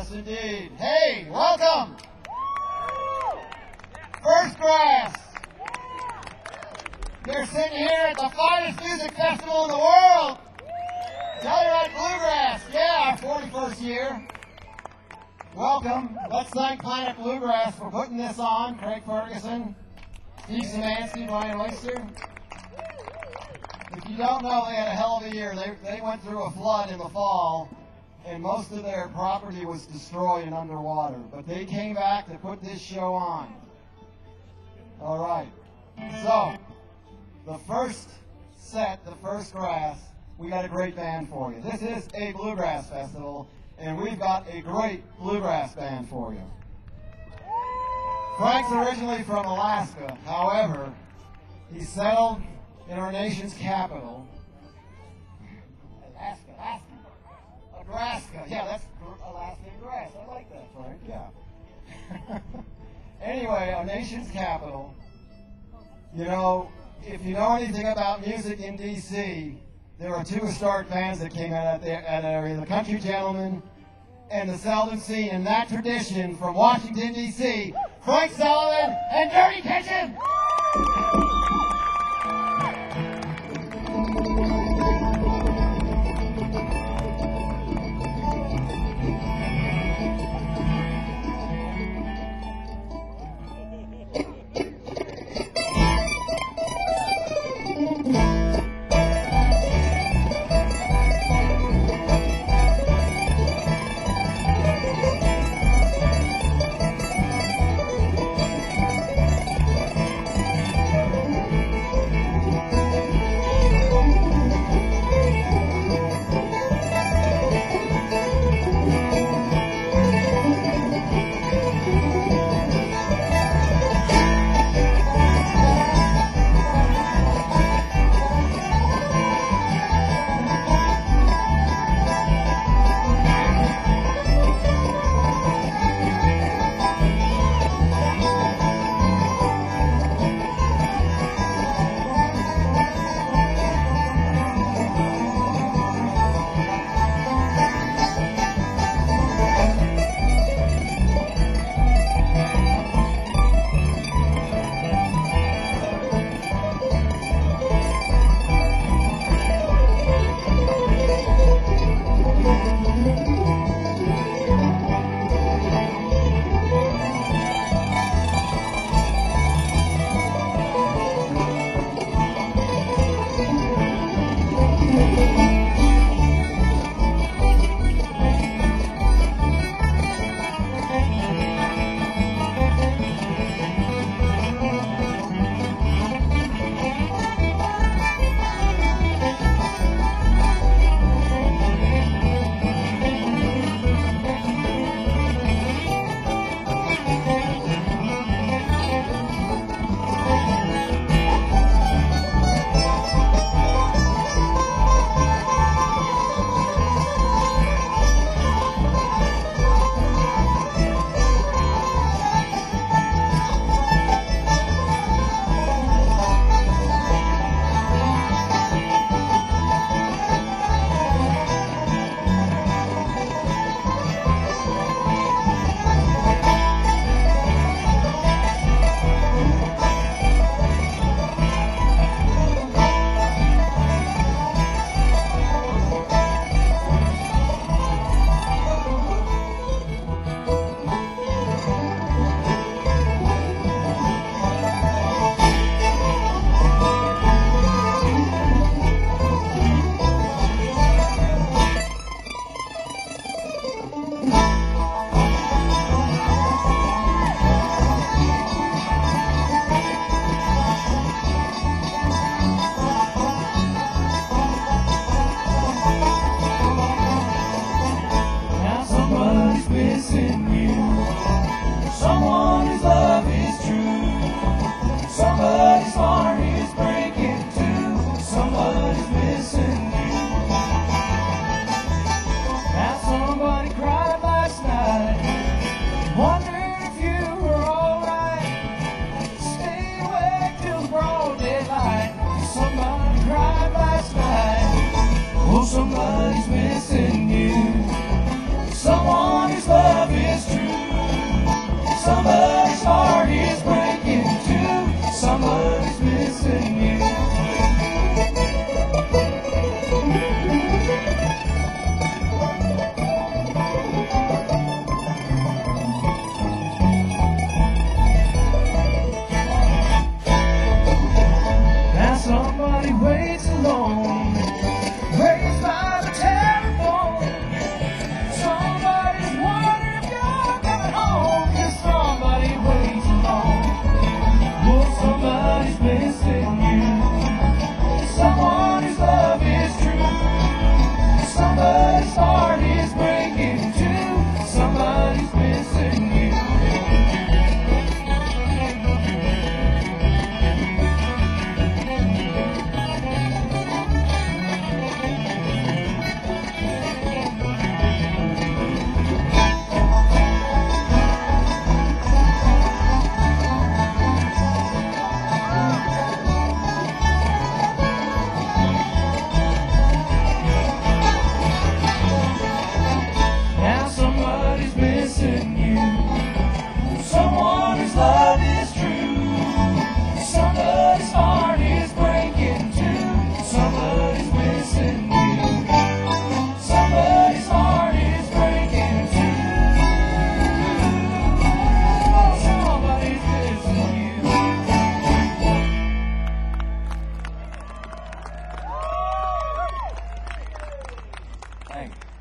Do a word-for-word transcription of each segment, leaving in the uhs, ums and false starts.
Yes, indeed. Hey, welcome. First Grass. They're sitting here at the finest music festival in the world. Telluride Bluegrass. Yeah, our forty-first year. Welcome. Let's thank Planet Bluegrass for putting this on. Craig Ferguson, Steve Szymanski, Brian Oyster. If you don't know, they had a hell of a year. They, they went through a flood in the fall, and most of their property was destroyed and underwater. But they came back to put this show on. All right. So, the first set, the First Grass, we got a great band for you. This is a bluegrass festival, and we've got a great bluegrass band for you. Frank's originally from Alaska. However, he settled in our nation's capital. Alaska, Alaska. Nebraska. Yeah, that's Alaskan grass. I like that, Frank. Yeah. Anyway, our nation's capital. You know, if you know anything about music in D C, there are two historic bands that came out of that area, the Country Gentlemen and the Seldom Seen. In that tradition, from Washington, D C, Frank Sullivan and Dirty Pigeon! Somebody's missing you. Someone is loving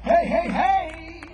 Hey, hey, hey!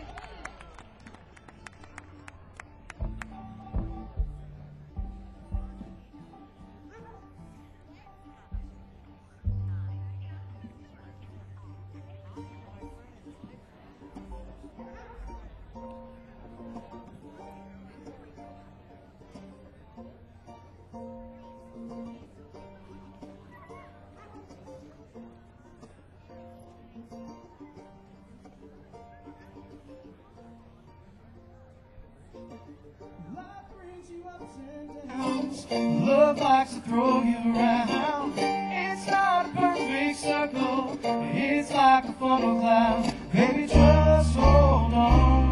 Love likes to throw you around. It's not a perfect circle. It's like a funnel cloud. Baby, just hold on.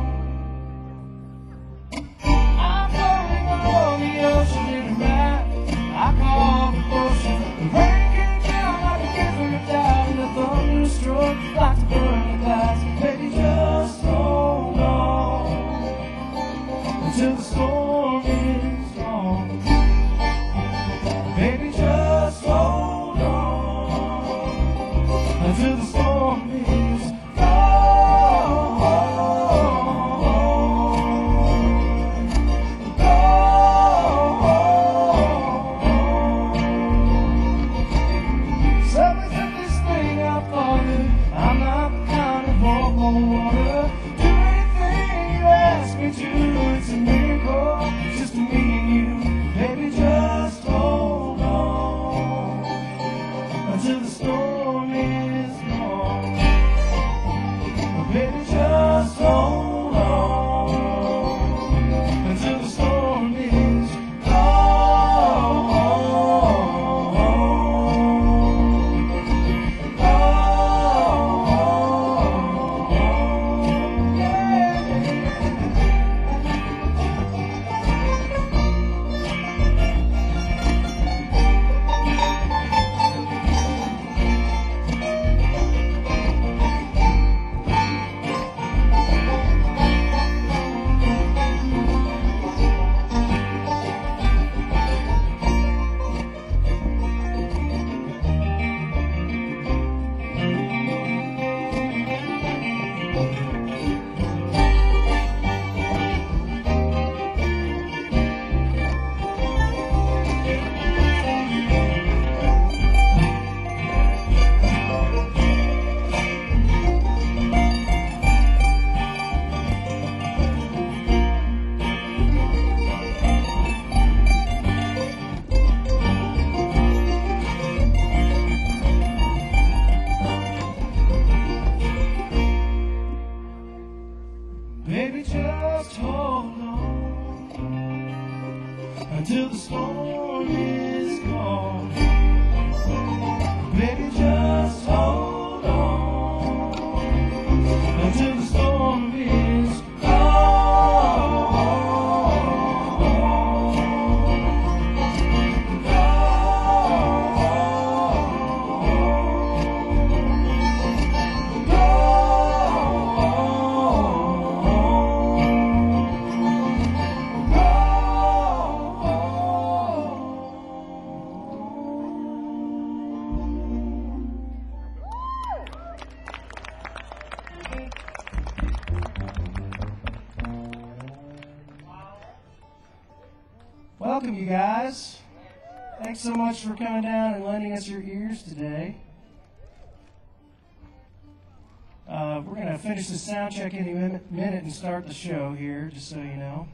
I'm floating on the ocean in a raft. I call the ocean. The rain came down like a river down. The thunder struck like the burning glass. Baby, just hold on until the storm is gone. Baby, just hold on until the storm is gone. Gone. Somebody set this thing up for you. I'm not the kind of walk on water. Do anything you ask me to. It's a miracle, just me and you. Baby, just hold on until the storm is gone. Baby, just hold on until the storm is gone. Baby, just hold on until the storm is gone. Baby, just hold on until the storm is Welcome, you guys. Thanks so much for coming down and lending us your ears today. Uh, we're going to finish the sound check any minute, minute and start the show here, just so you know.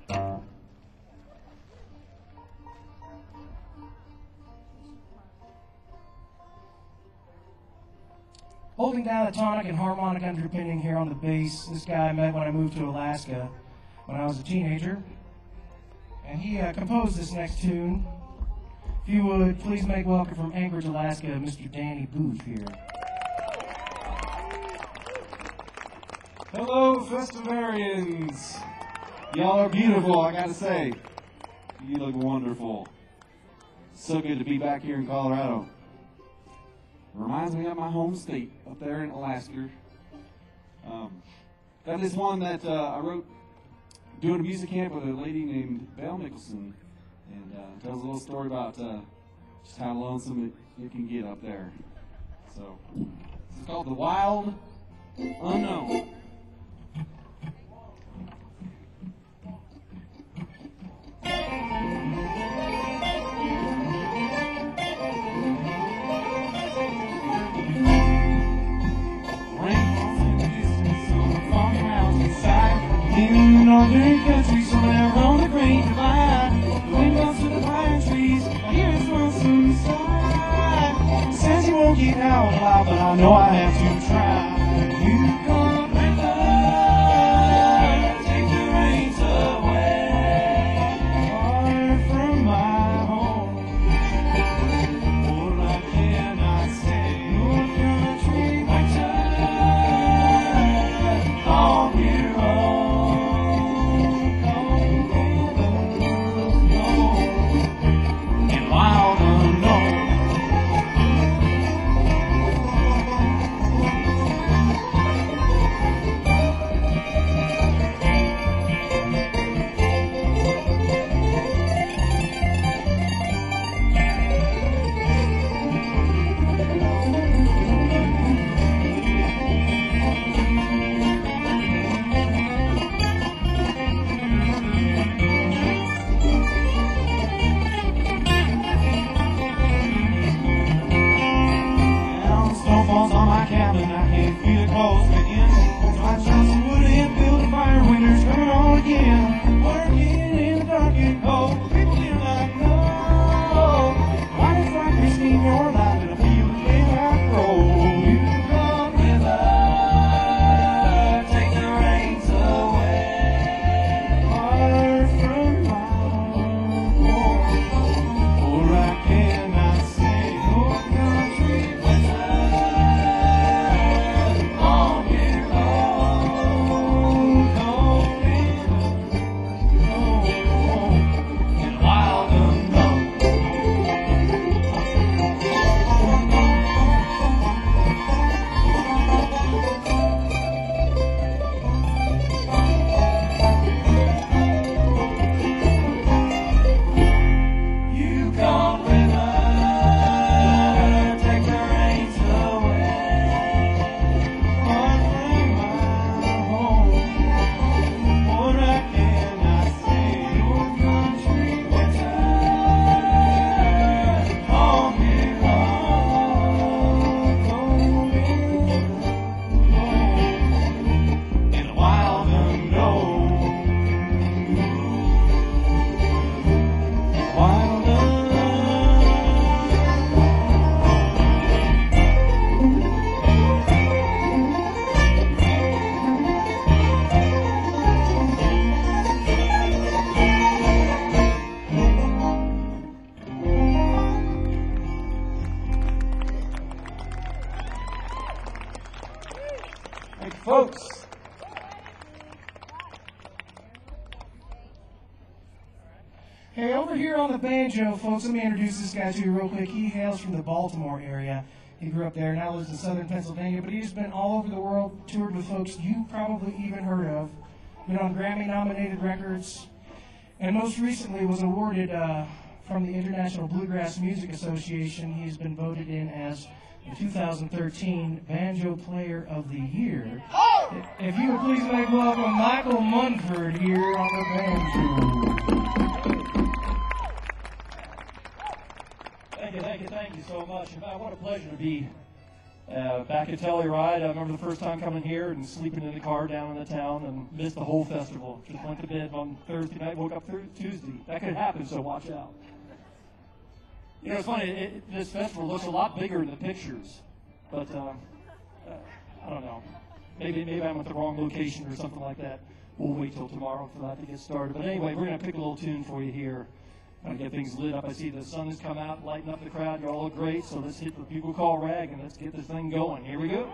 Holding down a tonic and harmonic underpinning here on the bass, this guy I met when I moved to Alaska when I was a teenager. And he uh, composed this next tune. If you would, please make welcome from Anchorage, Alaska, Mister Danny Booth here. Hello, Festivarians. Y'all are beautiful, I gotta say. You look wonderful. So good to be back here in Colorado. Reminds me of my home state up there in Alaska. Um, got this one that uh, I wrote doing a music camp with a lady named Belle Nicholson, and uh, tells a little story about uh, just how lonesome it, it can get up there. So, this is called The Wild Unknown. In northern country, somewhere on the great divide, the wind blows through the pine trees, I hear it lonesome sigh. Says he won't get out alive, but I know I have to try. You come river, take the reins away, far from my home. For I cannot stay, North country winter, on your own. Folks, hey, over here on the banjo, folks, let me introduce this guy to you real quick. He hails from the Baltimore area. He grew up there, now lives in southern Pennsylvania, but he's been all over the world, toured with folks you probably even heard of, been on Grammy-nominated records, and most recently was awarded uh, from the International Bluegrass Music Association. He's been voted in as the two thousand thirteen Banjo Player of the Year. If you would please make welcome Michael Munford here on the banjo. Thank you, thank you, thank you so much. And, uh, what a pleasure to be uh, back at Telluride. I remember the first time coming here and sleeping in the car down in the town and missed the whole festival. Just went to bed on Thursday night, woke up th- Tuesday. That could happen, so watch out. You know, it's funny, it, it, this festival looks a lot bigger in the pictures, but um, uh, I don't know. Maybe maybe I'm at the wrong location or something like that. We'll wait till tomorrow for that to get started. But anyway, we're going to pick a little tune for you here. Going to get things lit up. I see the sun has come out, lighting up the crowd. You all look great, so let's hit the bugle call rag and let's get this thing going. Here we go.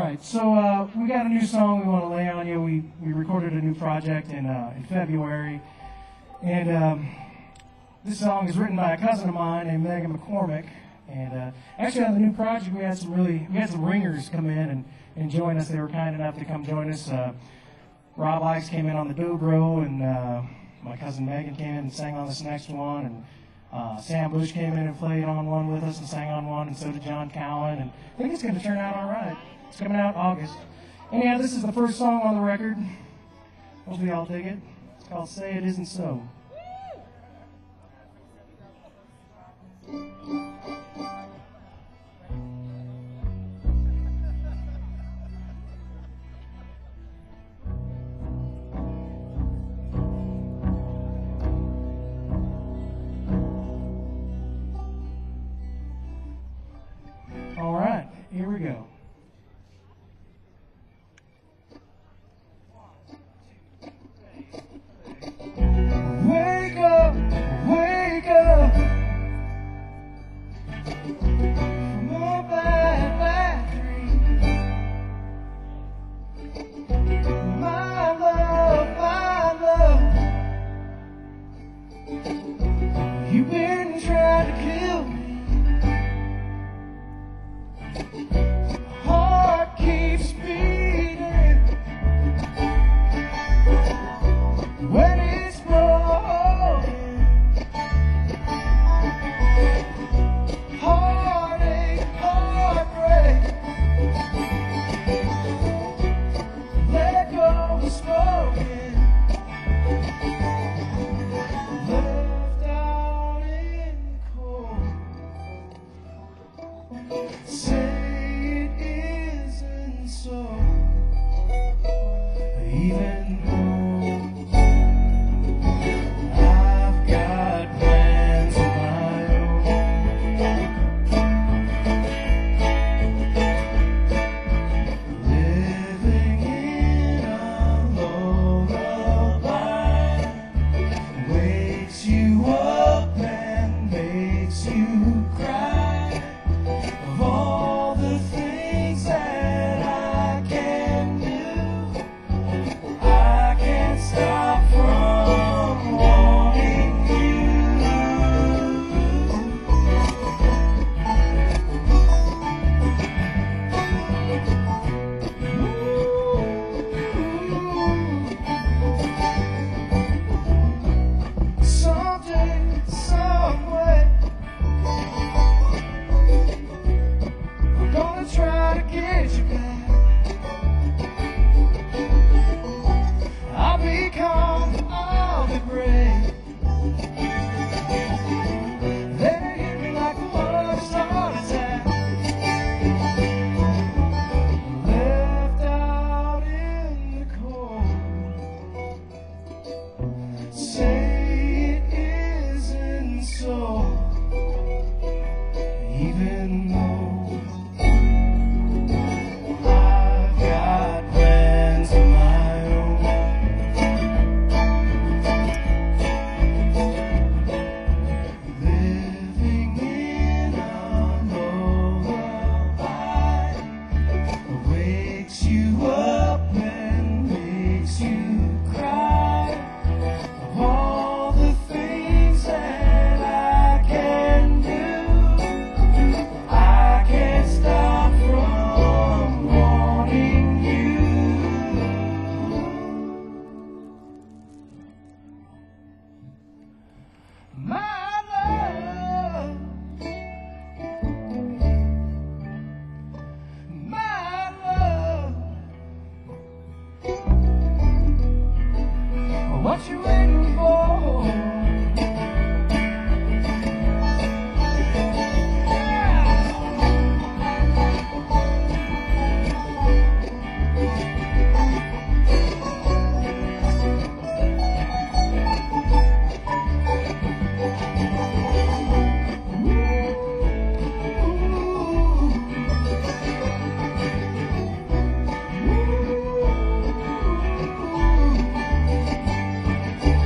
right, so uh, we got a new song we want to lay on you. We we recorded a new project in uh, in February, and um, this song is written by a cousin of mine named Megan McCormick. And uh, actually, on the new project, we had some really we had some ringers come in and, and join us. They were kind enough to come join us. Uh, Rob Ice came in on the dobro, and uh, my cousin Megan came in and sang on this next one, and uh, Sam Bush came in and played on one with us and sang on one, and so did John Cowan. And I think it's going to turn out all right. It's coming out in August. And yeah, this is the first song on the record. Hopefully y'all dig it. It's called Say It Isn't So. All right, here we go. Wake up, wake up from a bad, bad dream. My love, my love, you've been trying to kill me. Heart keeps beating when it's broken. Heartache, heartbreak. Let go of spoken. Left out in the cold. Say so, even though I've got plans of my own, living in a lullaby wakes you up and makes you cry of all the things that stop from wanting you. Someday, someway, I'm gonna try to get you back. I'll become all the gray. Then it hit me like a love's heart attack. Left out in the cold. Say it isn't so, even though I've got plans of my own. Living in a lullaby wakes you up and makes you cry of all the things that I can do. I can't stop from wanting you. My love, my love, what you waiting for? Ooh, ooh, ooh.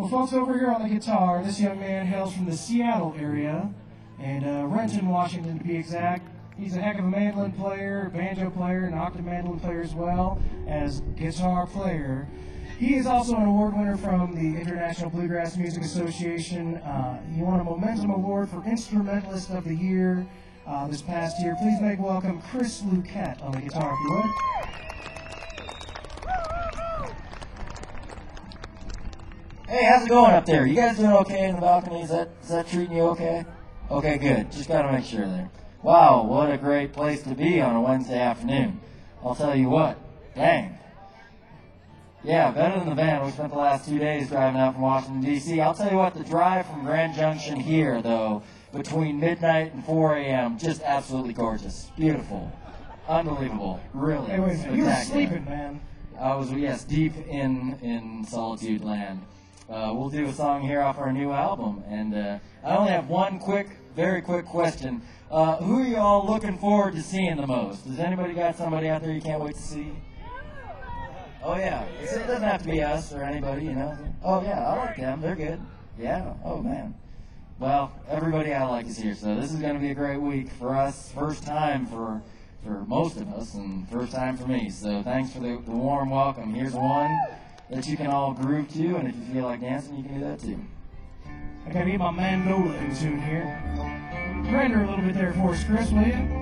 Well, folks, over here on the guitar, this young man hails from the Seattle area, and uh, Renton, Washington, to be exact. He's a heck of a mandolin player, banjo player, and octave mandolin player as well as guitar player. He is also an award winner from the International Bluegrass Music Association. Uh, he won a Momentum Award for Instrumentalist of the Year uh, this past year. Please make welcome Chris Luquette on the guitar, if you would. Hey, how's it going up there? You guys doing okay in the balcony? Is that, is that treating you okay? Okay, good. Just got to make sure there. Wow, what a great place to be on a Wednesday afternoon. I'll tell you what. Dang. Yeah, better than the van. We spent the last two days driving out from Washington, D C I'll tell you what, the drive from Grand Junction here, though, between midnight and four a.m., just absolutely gorgeous. Beautiful. Unbelievable. Really. Hey, wait a minute. You were spectacular. sleeping, man. I was, yes, deep in, in Solitude Land. Uh, we'll do a song here off our new album. And uh, I only have one quick, very quick question. Uh, who are you all looking forward to seeing the most? Has anybody got somebody out there you can't wait to see? Oh, yeah. It doesn't have to be us or anybody, you know. Oh, yeah, I like them. They're good. Yeah. Oh, man. Well, everybody I like is here, so this is going to be a great week for us. First time for for most of us, and first time for me. So thanks for the, the warm welcome. Here's one that you can all groove to, and if you feel like dancing, you can do that too. I gotta get my mandola in tune here. Render a little bit there for us, Chris, will you?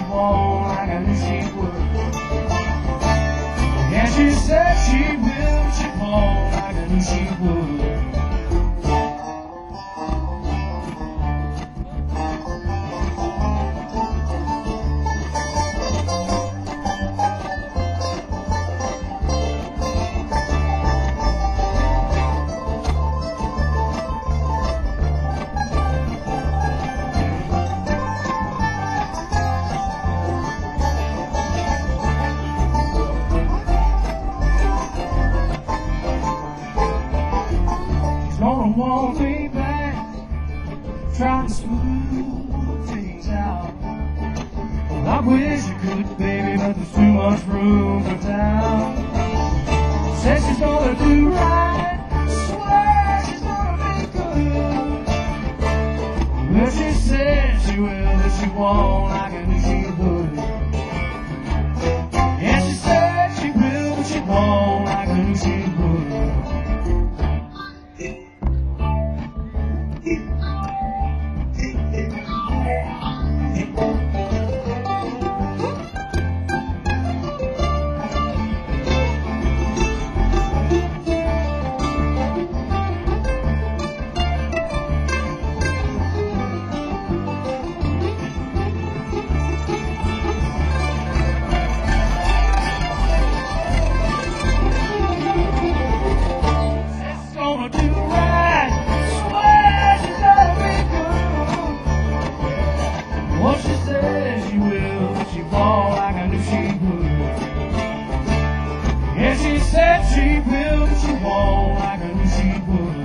won't like I knew she would. Yeah, she said she will, but she won't like I knew she would. Want me back, trying to smooth things out. Well, I wish I could, baby, but there's too much room for doubt. Says she's gonna do right, swear she's gonna be good. Well, she said she will, but she won't like I knew she would. Yeah, she said she will, but she won't like I knew she would. She will, but she won't like I knew she would.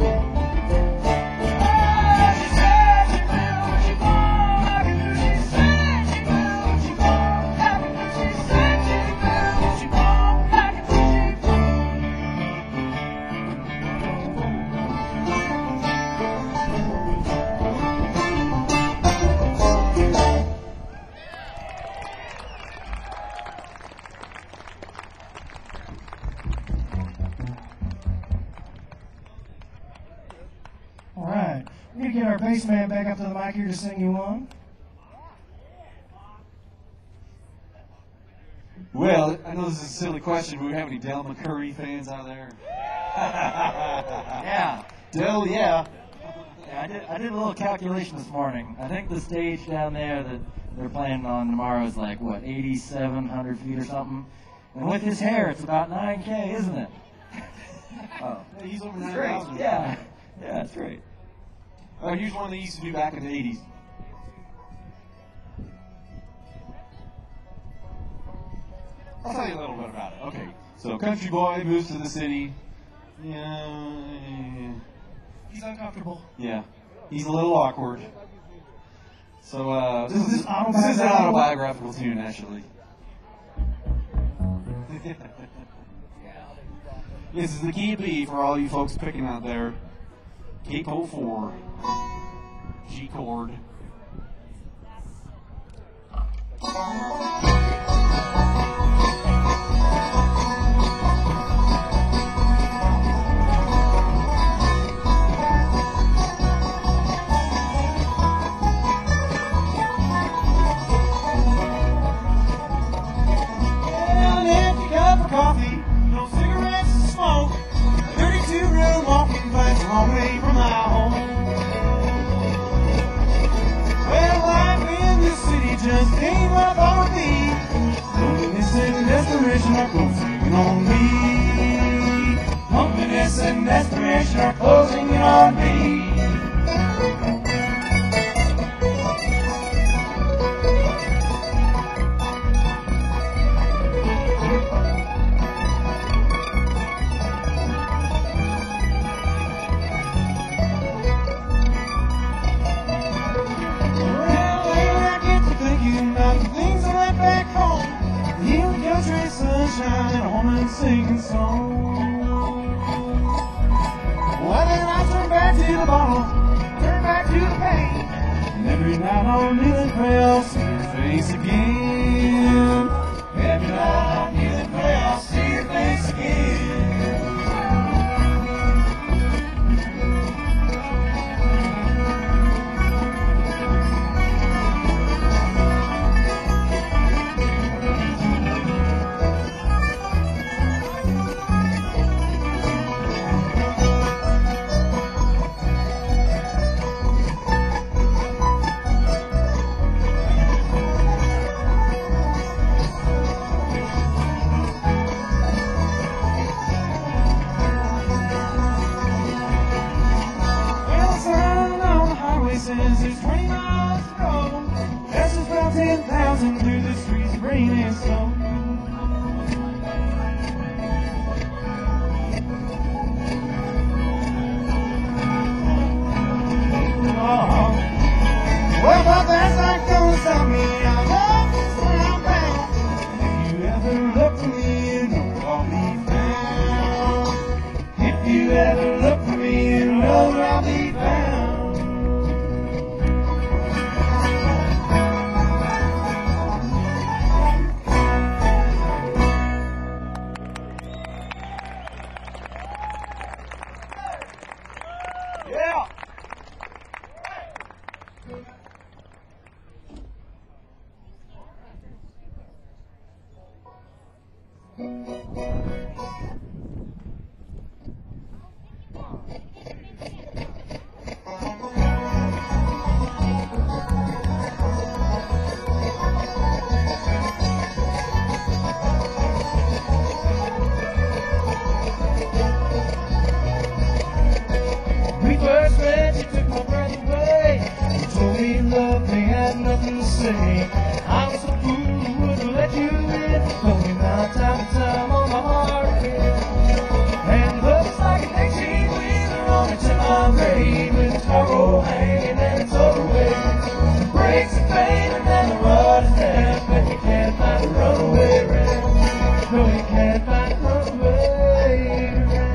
Oh, she said she will, but she won't like I knew she said she will, but she won't like I knew she said she will, but she won't like I knew she All right, we're going to get our bass man back up to the mic here to sing you one. Well, I know this is a silly question, but we have any Del McCurry fans out there? Yeah. Del, yeah. Yeah, I did, I did a little calculation this morning. I think the stage down there that they're playing on tomorrow is like, what, eighty-seven hundred feet or something? And with his hair, it's about nine K, isn't it? Oh. Hey, he's over nine Great, thousand. yeah. Yeah, that's great. Oh, here's one they used to do back in the eighties. I'll tell you a little bit about it. Okay, so country boy moves to the city. Yeah, He's uncomfortable. yeah, he's a little awkward. So uh, this, Is this this is an autobiographical? autobiographical tune, actually. This is the key B for all you folks picking out there. Cape oh four, G chord. An empty cup of coffee, no cigarettes to smoke. thirty-two room walking place a long way from my home. Well, life in this city just ain't what I thought it'd be. Loneliness and desperation are closing in on me. Loneliness and desperation are closing in on me. Sunshine, a woman singing songs. Well, then I turn back to the bottle, turn back to the pain, and every night I'll kneel and pray I'll see your face again. Every night I'll kneel and pray I'll see your face again. rain and snow. Well, but that's not gonna stop me. I love this when I'm bound. If you ever look for me, you know I'll be found. If you ever look for me, you know I'll be found. Yeah. We first met, you took my breath away. You told me love, they had nothing to say. I was a fool who wouldn't let you in. Told me now time to time on my heart again. And looks like an eighteen wheeler on it to my grave with its cargo hanging and it's over with. The brakes are fading and the rod is deaf, and you can't find a runaway ram. No, you can't find a runaway ram.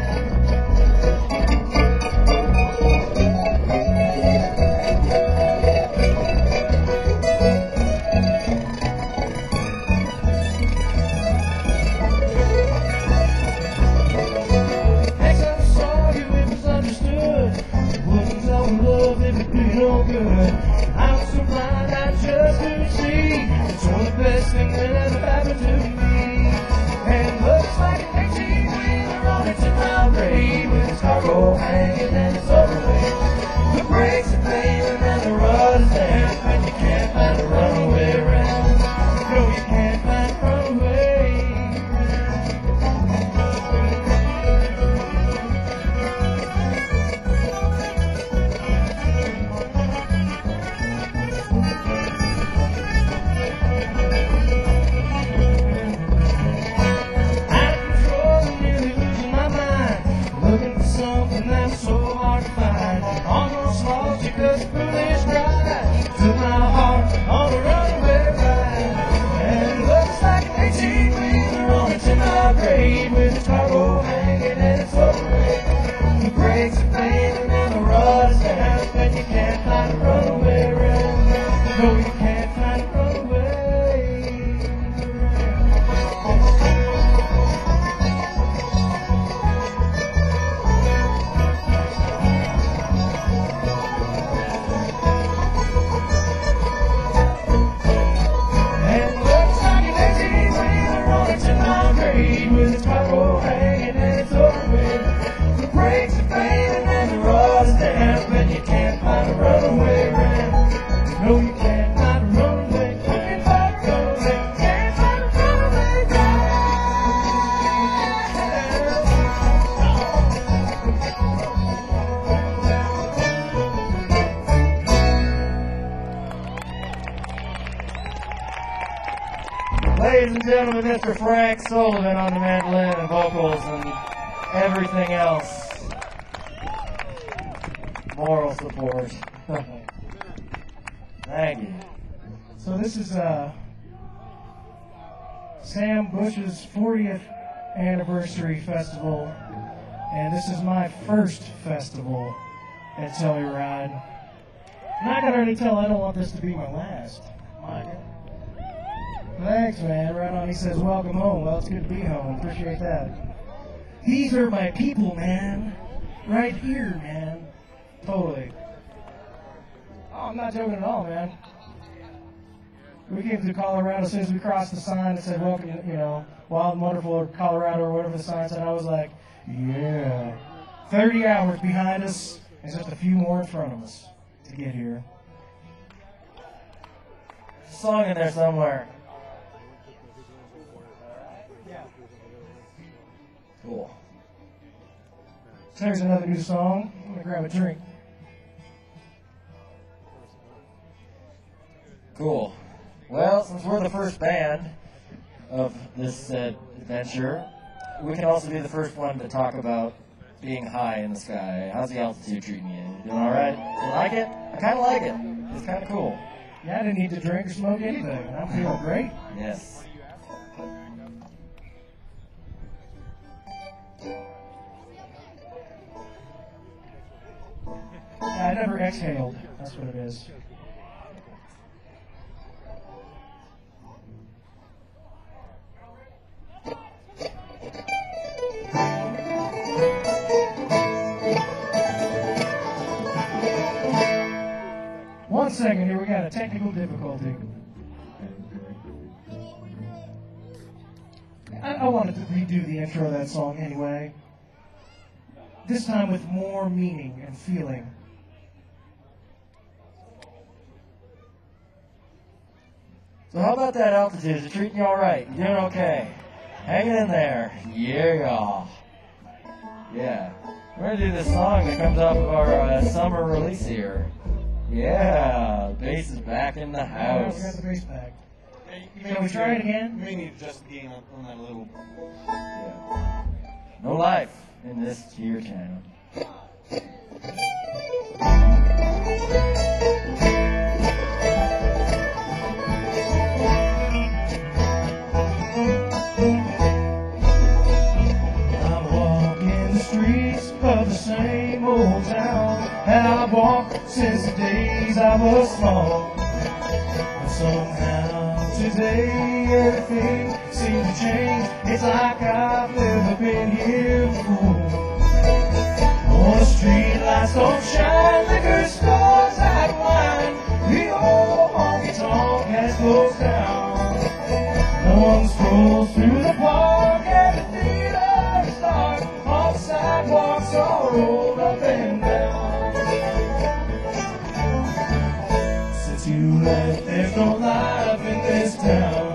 Next time I saw you, it was understood. It wouldn't tell me love if it did no good. I was so blind, I just couldn't see. It's one of the best things that ever happened to me. And looks like an eighteen wheeler on its my grave with its cargo hanging and it's over with. The brakes are failing and the rod is deaf, and you can't find a runaway ram. No, you can't find a runaway ram. Out of control and nearly losing my mind. Looking for something that's so hard to find. Almost lost you 'cause foolish pride took my heart on a runaway ride. And it looks like an eighteen wheeler on its in my grave with its cargo hanging and it's over with. The brakes are failing and the rod is down, and you can't find a runaway ram. No, you can't find a runaway ram. And looks like an eighteen wheeler on its in my grave with its cargo hanging and it's over with. The brakes are failing and the rod is down, and you can't find a runaway ram. No, you can't find a runaway. You can't find a runaway. You can't find a runaway ram. Ladies and gentlemen, Mister Frank Sullivan on the mandolin and vocals and everything else. Moral support. Thank you. So this is uh, Sam Bush's fortieth anniversary festival, and this is my first festival at Telluride. And I can already tell I don't want this to be my last. My God. Thanks, man. Right on. He says, welcome home. Well, it's good to be home. Appreciate that. These are my people, man. Right here, man. Totally. Oh, I'm not joking at all, man. We came to Colorado as soon as we crossed the sign that said, welcome, you know, wild and wonderful Colorado or whatever the sign said. I was like, yeah. thirty hours behind us and just a few more in front of us to get here. Song in there somewhere. Cool. So there's another new song. I'm going to grab a drink. Cool. Well, since we're the first band of this uh, adventure, we can also be the first one to talk about being high in the sky. How's the altitude treating you? Doing all right? You like it? I kind of like it. It's kind of cool. Yeah, I didn't need to drink or smoke anything. I'm feeling great. Yes. I never exhaled. That's what it is. One second here, we got a technical difficulty. I, I wanted to redo the intro of that song anyway. This time with more meaning and feeling. So how about that altitude? Is it treating you all right? You doing okay? Hanging in there. Yeah. Yeah. We're going to do this song that comes off of our uh, summer release here. Yeah. The bass is back in the Oh, we house. got the bass back. Hey, you Can we need try to- it again? You may need to adjust the gain on, on that a little. Yeah. No life in this here channel. I'm walking the streets of the same old town, and I've walked since the days I was small. But somehow today everything seems to change. It's like I've never been here before. On the street lights don't shine, liquor stores that wine. The old honky tonk has closed down. No one strolls through the park and the theater starts. All the sidewalks are rolled up and down. Since you left, there's no life in this town.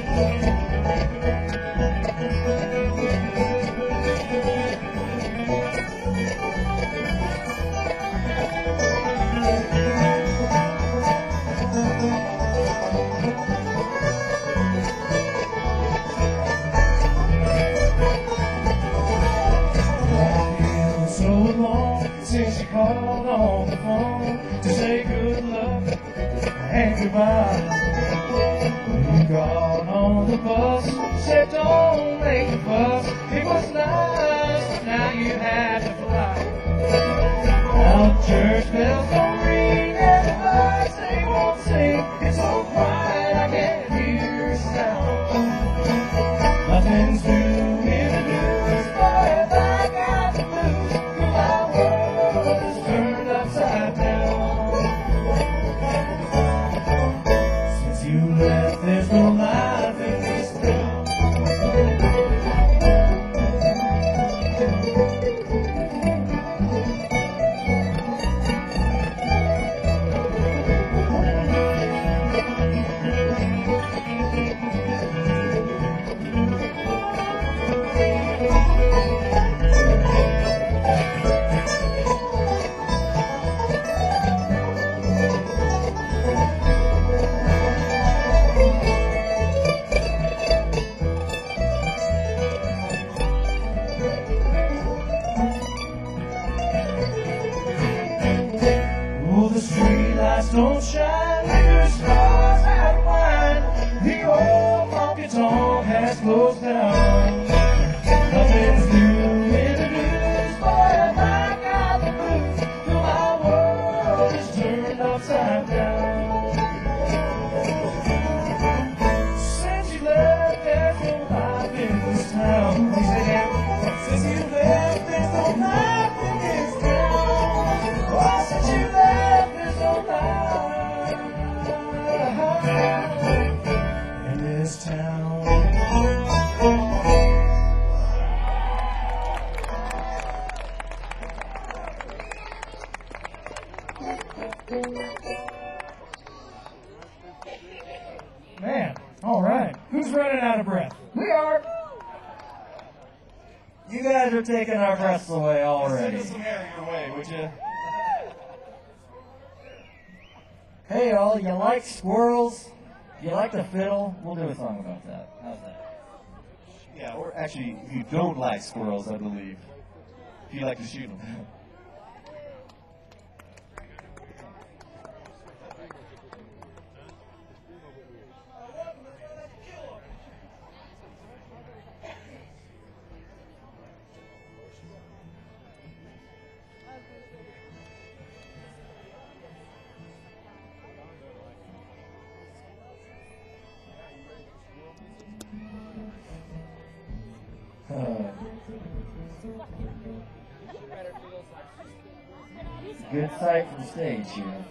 So long since you called on the phone to say good luck and goodbye. You got on the bus, said don't make a fuss. It was nice, but now you had to fly. Now the church bells don't ring and the birds they won't sing. It's so quiet I can't hear a sound. Nothing's new in the news, but if I got the blues, my world is turned upside down. Since you left, there's no life in this town. Oh, the streetlights don't shine, liquor stores out wine. The old honky tonk has closed down. Nothing's new in the news, boy, if I got the blues, till my world is turned upside down. Since you left, there's no life in this town. He said, yeah, since you left, there's no life in this town. Oh, since you left, there's no life in this town. Man, all right. Who's running out of breath? We are. You guys are taking our breaths away already. Send us some air your way, would you? Hey, all, you like squirrels? If you like the fiddle, we'll do a song about that. How's that? Yeah, or actually, you don't like squirrels, I believe. If you like to shoot them. Good sight from stage here.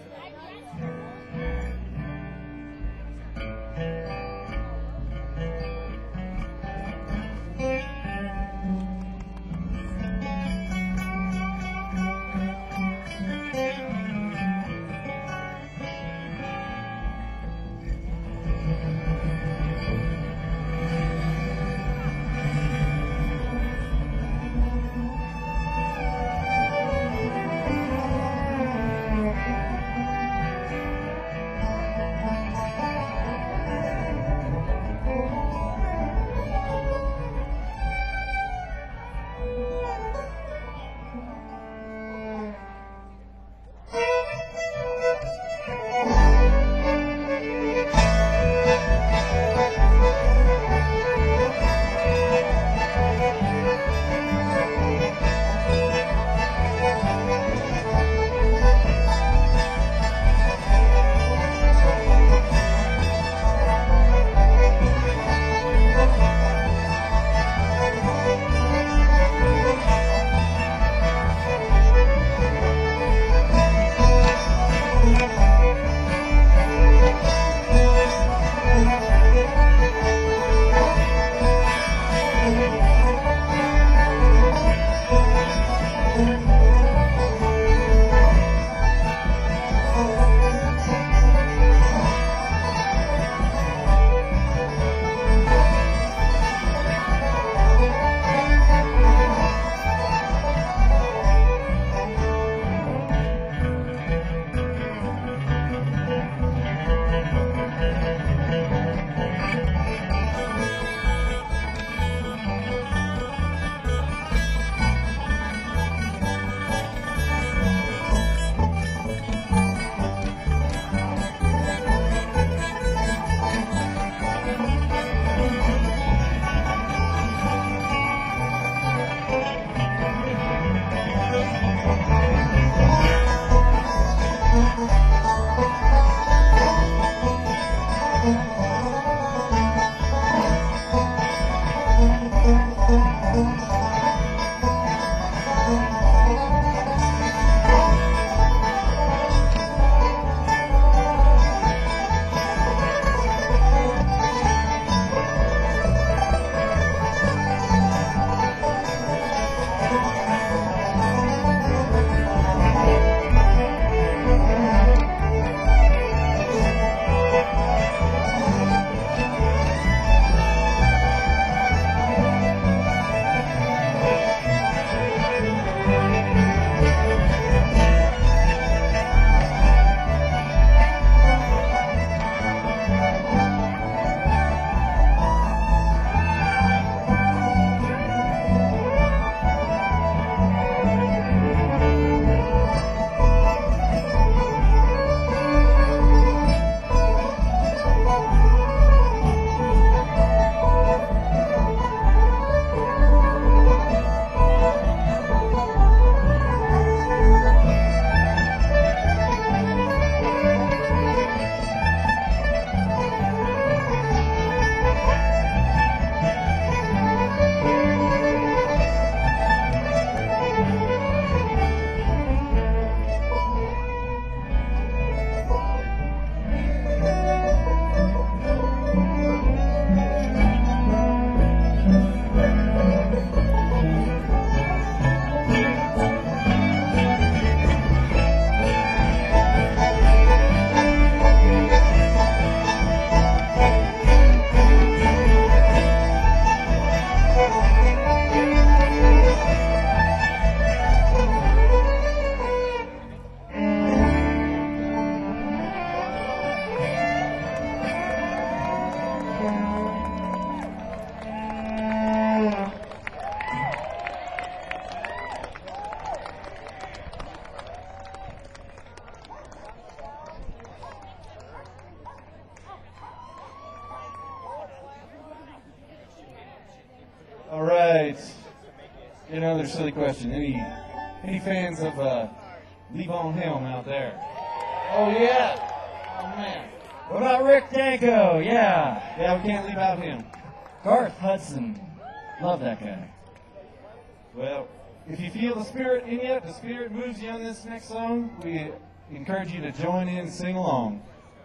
right. Another silly question. Any any fans of uh, Levon Helm out there? Oh yeah. Oh man. What about Rick Danko? Yeah. Yeah, we can't leave out him. Garth Hudson. Love that guy. Well, if you feel the spirit in you, the spirit moves you on this next song, we encourage you to join in and sing along.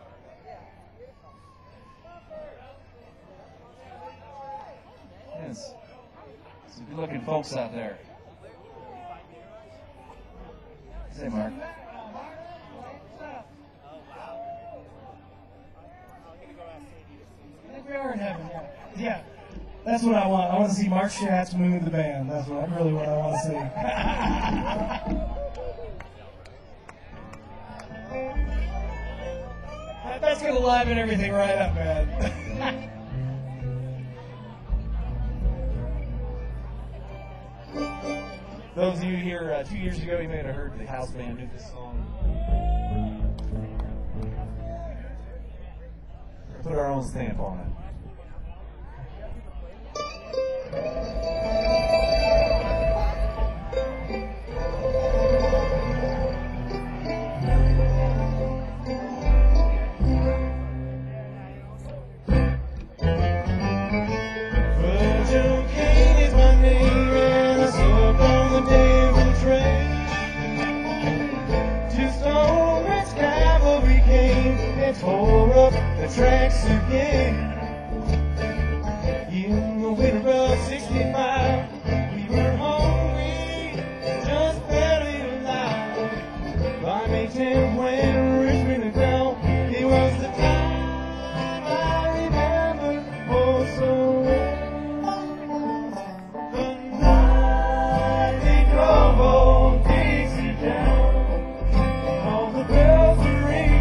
Yes. Some good looking folks out there. Say, Mark. I think we are in heaven, yeah. Yeah. That's what I want. I want to see Mark Schatz move the band. That's what really what I want to see. That's going to liven everything right up, man. Those of you here uh, two years ago, you may have heard the house band do this song. Put our own stamp on it. Tore up the tracks again. In the winter of sixty-five, we were hungry, just barely alive. By May tenth, when Richmond had fell, it was the time I remember oh so well. The night they drove old Dixie down, all the bells were ringing.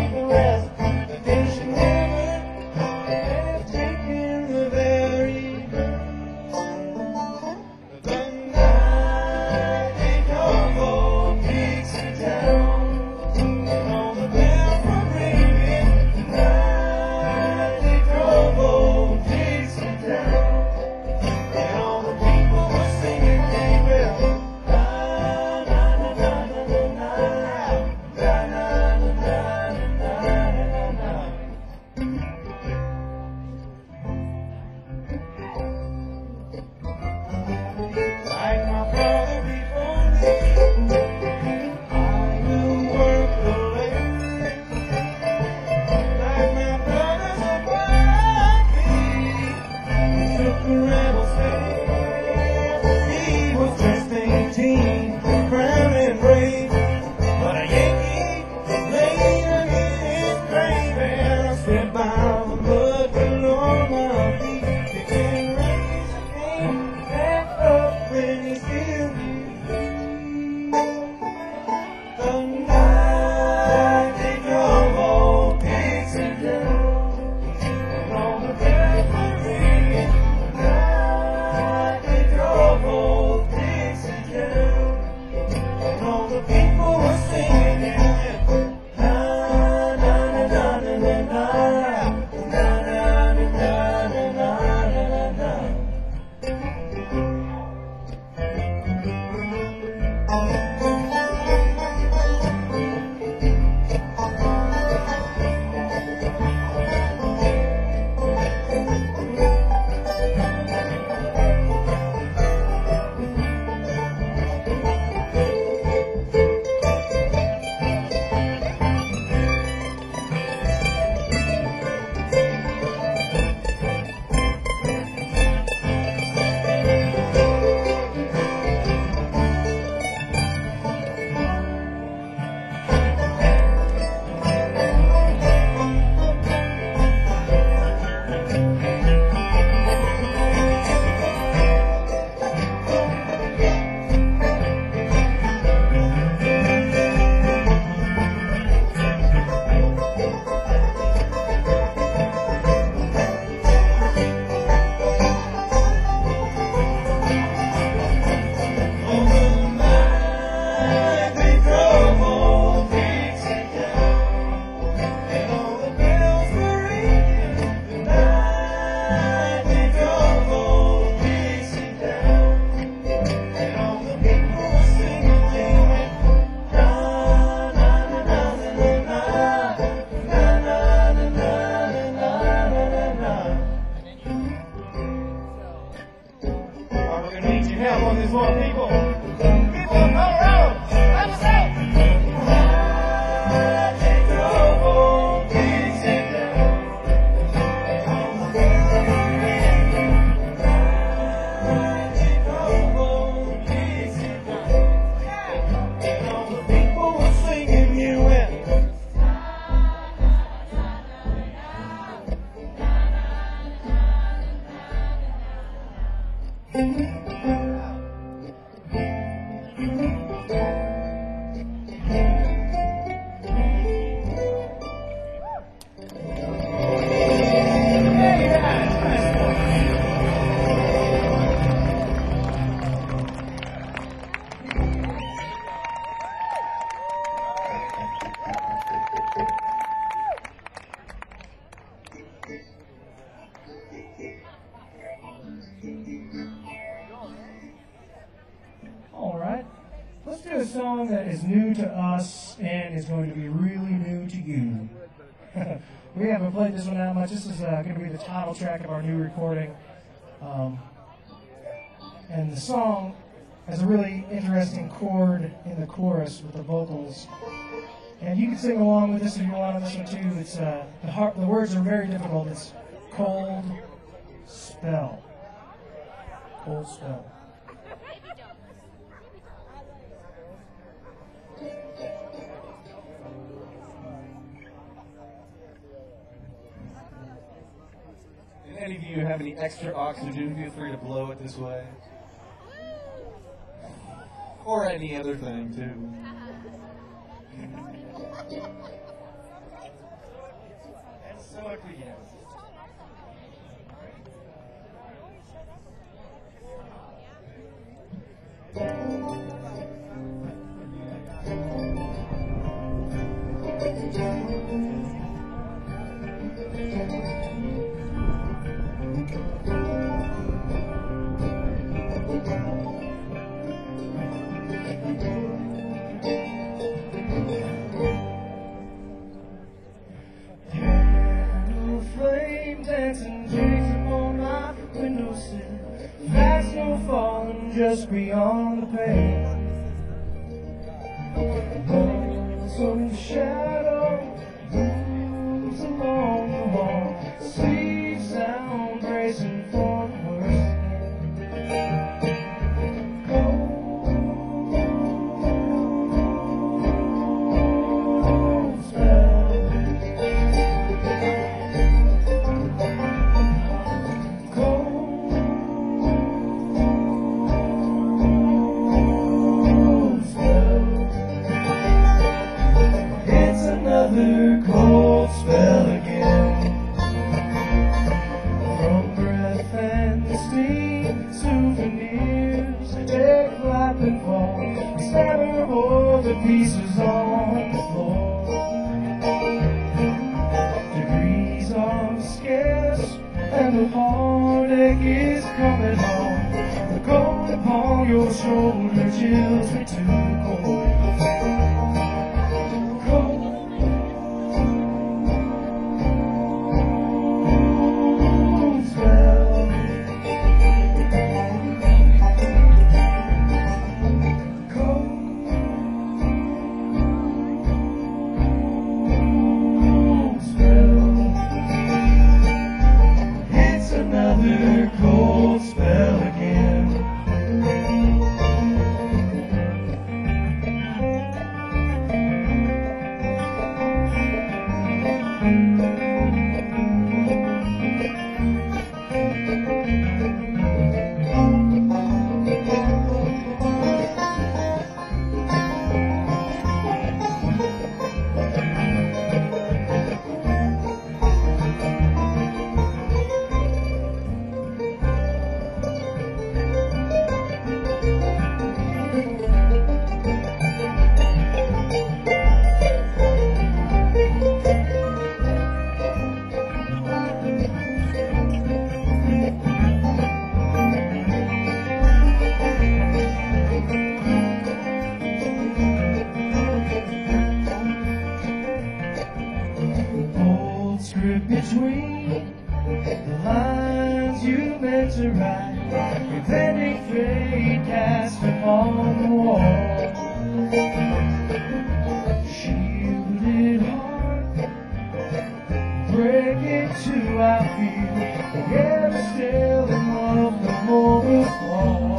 Very help on this one, people. People of Colorado, let us know. All right. Let's do a song that is new to us and is going to be really new to you. We haven't played this one out much. This is uh, going to be the title track of our new recording. Um, and the song has a really interesting chord in the chorus with the vocals. And you can sing along with this if you want on this one too. It's uh, the, heart, the words are very difficult. It's cold spell. Cold spell. If any of you have any extra oxygen, feel free to blow it this way. Or any other thing, too. That's so much we get. Just beyond the pane, some shadow moves along the wall, sleep sound bracing for the worst. Cold spell, cold. Another cold spell again. From breath and steam, souvenirs take flight and fall. Scatter all the pieces on the floor. Degrees are scarce, and the heartache is coming on. The cold upon your shoulder chills me to the core. Cold spell again. you meant to write, if any fate cast upon the wall. Shielded heart, breaking to our feel, yet still in love the moment fall.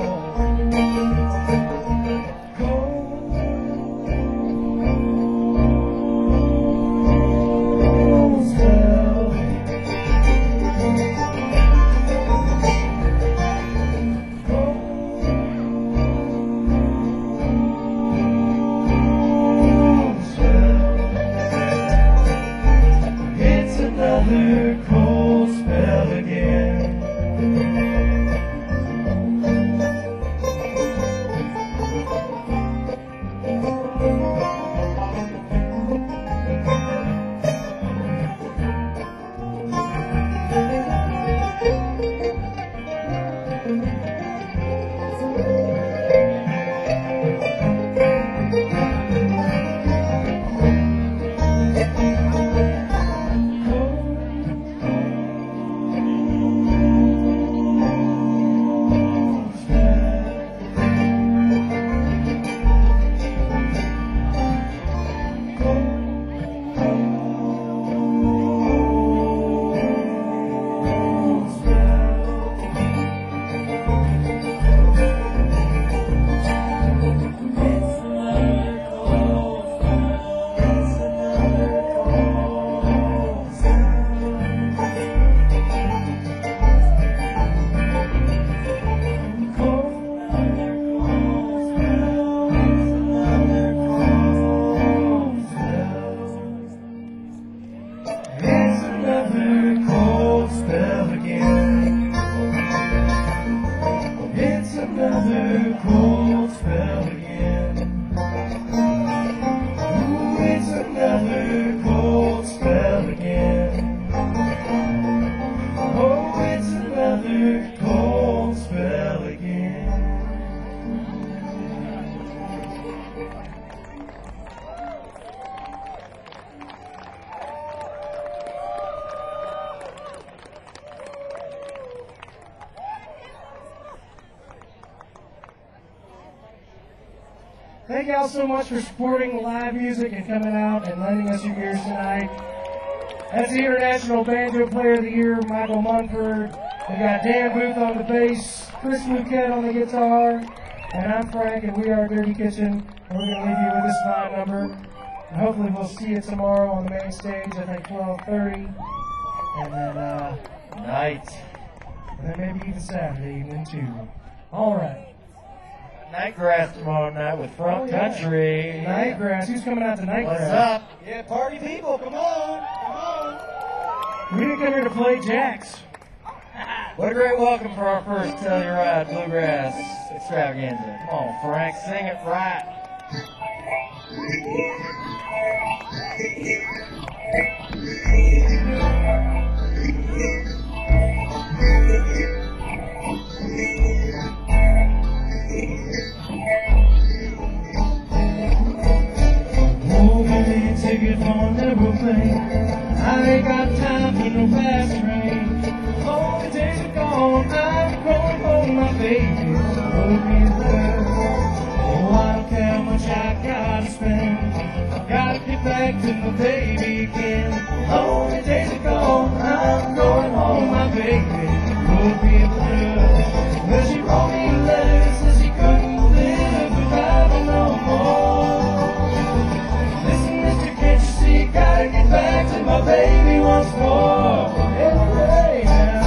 Thank y'all so much for supporting live music and coming out and lending us your ears tonight. That's the International Banjo Player of the Year, Michael Munford. We got Dan Booth on the bass, Chris Luquette on the guitar, and I'm Frank, and we are Dirty Kitchen. And we're going to leave you with this fine number. And hopefully we'll see you tomorrow on the main stage, I think twelve thirty. And then, uh, Night. and then maybe even Saturday evening, too. All right. Nightgrass tomorrow night with Front Oh, yeah. Country. Nightgrass. Who's coming out to Nightgrass? What's up? Yeah, party people, come on, come on. We didn't come here to play jacks. What a great welcome for our first Telluride Bluegrass extravaganza. Come on, Frank, sing it right. Oh, give me a ticket for an aeroplane. I ain't got time for no fast train. Oh, the days are gone. I'm going home, my baby. Hold me there. Oh, I don't care how much I gotta spend. I gotta get back to my baby again. Oh, the days are gone. I'm going home, my baby. Hold me there. Well, she wrote me a letter, said she couldn't live without me no more. Listen, mister, can't you see? Gotta get back to my baby once more. Every day now.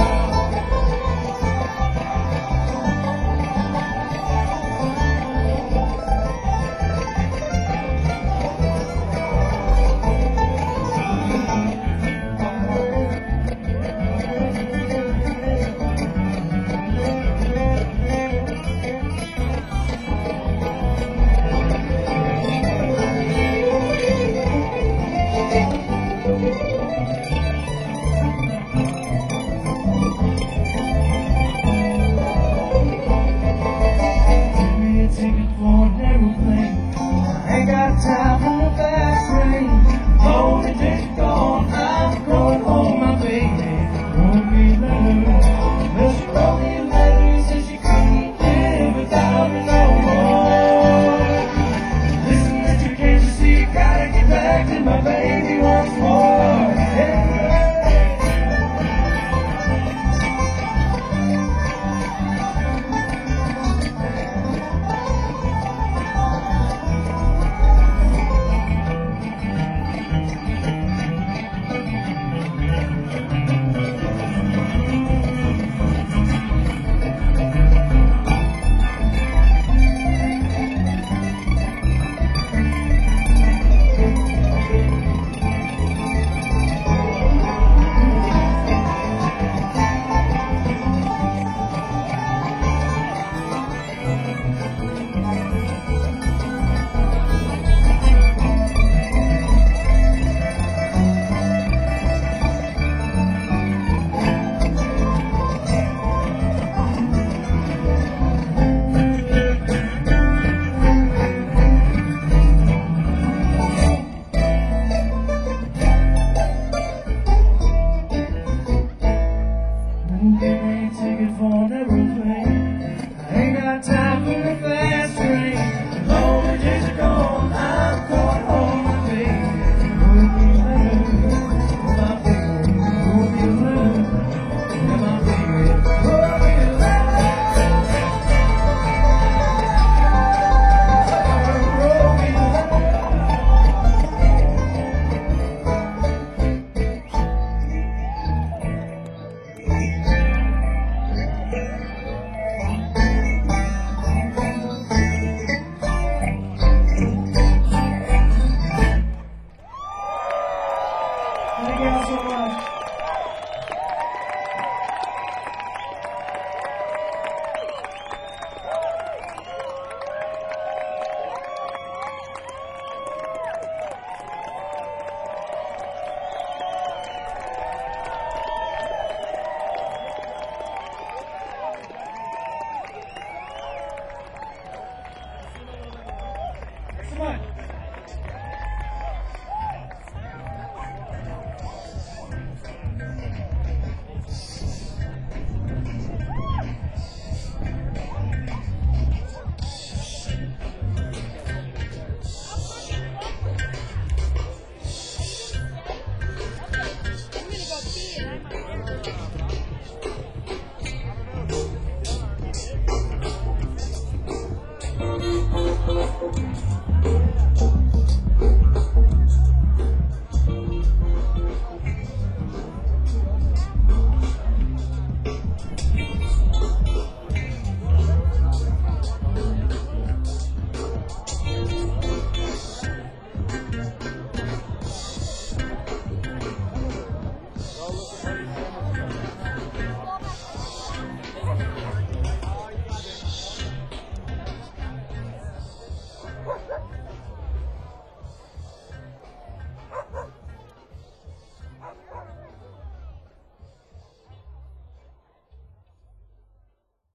ain't ticket for an aeroplane. I ain't got time for the fast train. The lonely days are gone, I'm going home, my baby. Hold me love, my baby. Hold me love, my baby. Hold me love. Hold me love. Thank you all so much. Come on.